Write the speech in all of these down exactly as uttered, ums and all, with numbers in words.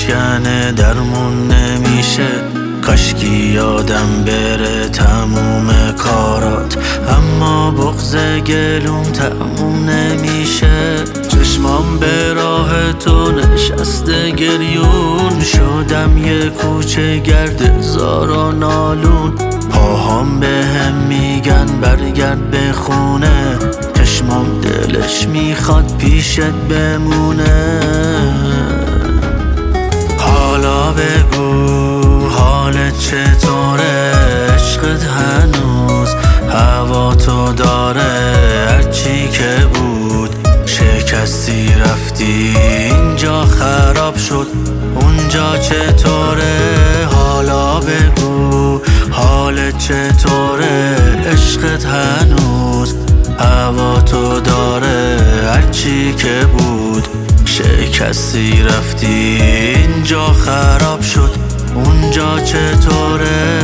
مسکن درمون نمیشه، کاشکی یادم بره تموم کارات، اما بغض گلوم تموم نمیشه. چشمام به راه تو نشسته گریون، شدم یه کوچه گرد زار و نالون. پاهام به هم میگن برگرد به خونه، چشمام دلش میخواد پیشت بمونه. حالا بگو حالت چطوره، عشقت هنوز هوا تو داره؟ هرچی که بود شکستی رفتی، اینجا خراب شد اونجا چطوره؟ حالا بگو حالت چطوره، عشقت هنوز هوا تو داره؟ هرچی که بود شکستی رفتی، اینجا خراب شد اونجا چطوره؟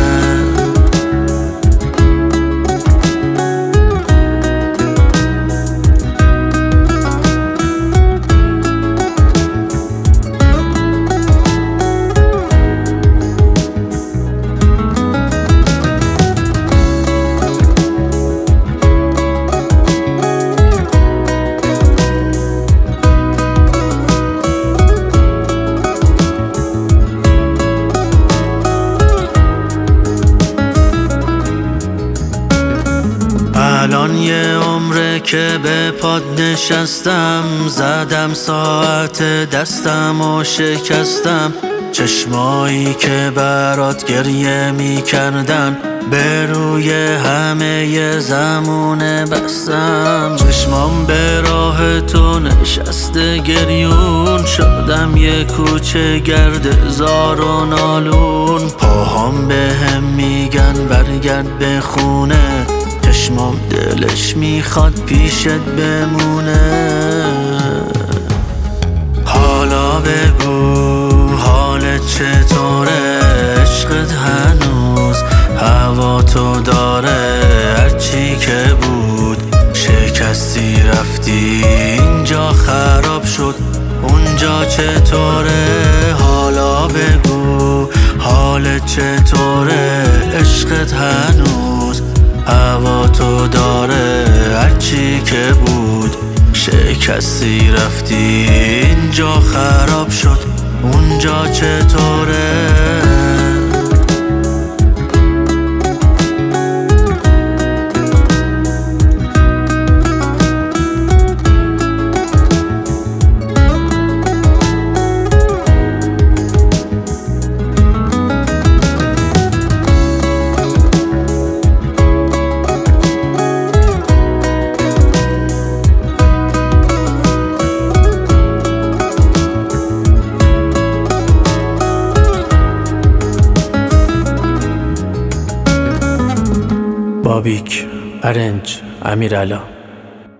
الان یه عمره که به پاد نشستم، زدم ساعت دستم و شکستم. چشمایی که برات گریه می کردن به روی همه ی زمونه بستم. چشمام به راه تو نشسته گریون، شدم یه کوچه گرد زار و نالون. پاهام به هم میگن برگرد به خونه، چشمام دلش میخواد پیشت بمونه. حالا بگو حالت چطوره، عشقت هنوز هوا تو داره؟ هرچی که بود شکستی رفتی، اینجا خراب شد اونجا چطوره؟ حالا بگو حالت چطوره، عشقت هنوز هوا تو داره؟ هرچی که بود شکستی رفتی، اینجا خراب شد اونجا چطوره؟ بابیک، ارنج، امیرعلا.